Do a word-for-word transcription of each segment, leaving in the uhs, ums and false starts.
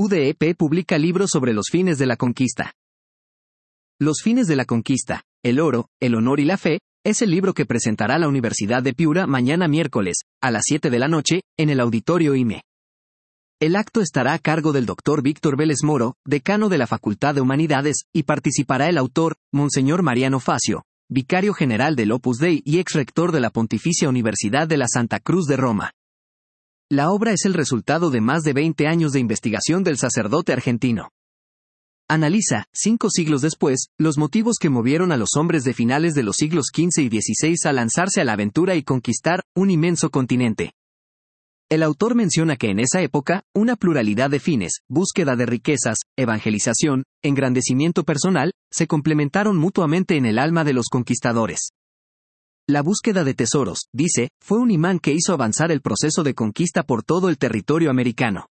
U D E P publica libro sobre los fines de la conquista. Los fines de la conquista, el oro, el honor y la fe, es el libro que presentará la Universidad de Piura mañana miércoles, a las siete de la noche, en el Auditorio I M E. El acto estará a cargo del doctor Víctor Vélez Moro, decano de la Facultad de Humanidades, y participará el autor, Monseñor Mariano Facio, vicario general del Opus Dei y ex-rector de la Pontificia Universidad de la Santa Cruz de Roma. La obra es el resultado de más de veinte años de investigación del sacerdote argentino. Analiza, cinco siglos después, los motivos que movieron a los hombres de finales de los siglos quince y dieciséis a lanzarse a la aventura y conquistar un inmenso continente. El autor menciona que en esa época, una pluralidad de fines, búsqueda de riquezas, evangelización, engrandecimiento personal, se complementaron mutuamente en el alma de los conquistadores. La búsqueda de tesoros, dice, fue un imán que hizo avanzar el proceso de conquista por todo el territorio americano.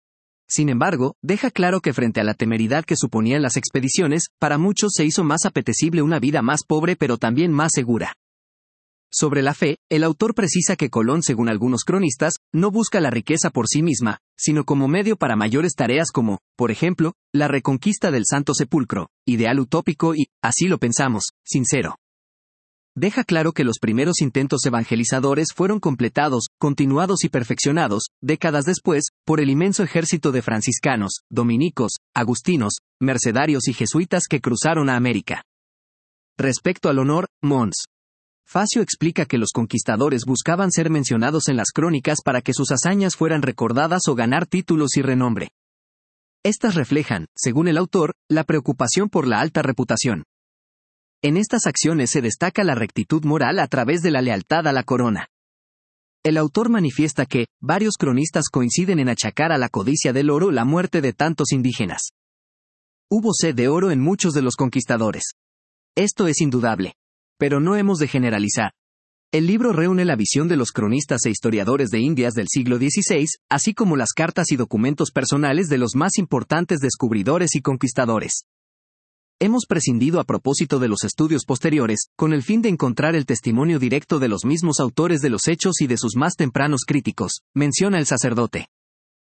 Sin embargo, deja claro que frente a la temeridad que suponían las expediciones, para muchos se hizo más apetecible una vida más pobre pero también más segura. Sobre la fe, el autor precisa que Colón, según algunos cronistas, no busca la riqueza por sí misma, sino como medio para mayores tareas como, por ejemplo, la reconquista del Santo Sepulcro, ideal utópico y, así lo pensamos, sincero. Deja claro que los primeros intentos evangelizadores fueron completados, continuados y perfeccionados, décadas después, por el inmenso ejército de franciscanos, dominicos, agustinos, mercedarios y jesuitas que cruzaron a América. Respecto al honor, Mons. Facio explica que los conquistadores buscaban ser mencionados en las crónicas para que sus hazañas fueran recordadas o ganar títulos y renombre. Estas reflejan, según el autor, la preocupación por la alta reputación. En estas acciones se destaca la rectitud moral a través de la lealtad a la corona. El autor manifiesta que, varios cronistas coinciden en achacar a la codicia del oro la muerte de tantos indígenas. Hubo sed de oro en muchos de los conquistadores. Esto es indudable. Pero no hemos de generalizar. El libro reúne la visión de los cronistas e historiadores de Indias del siglo dieciséis, así como las cartas y documentos personales de los más importantes descubridores y conquistadores. Hemos prescindido a propósito de los estudios posteriores, con el fin de encontrar el testimonio directo de los mismos autores de los hechos y de sus más tempranos críticos, menciona el sacerdote.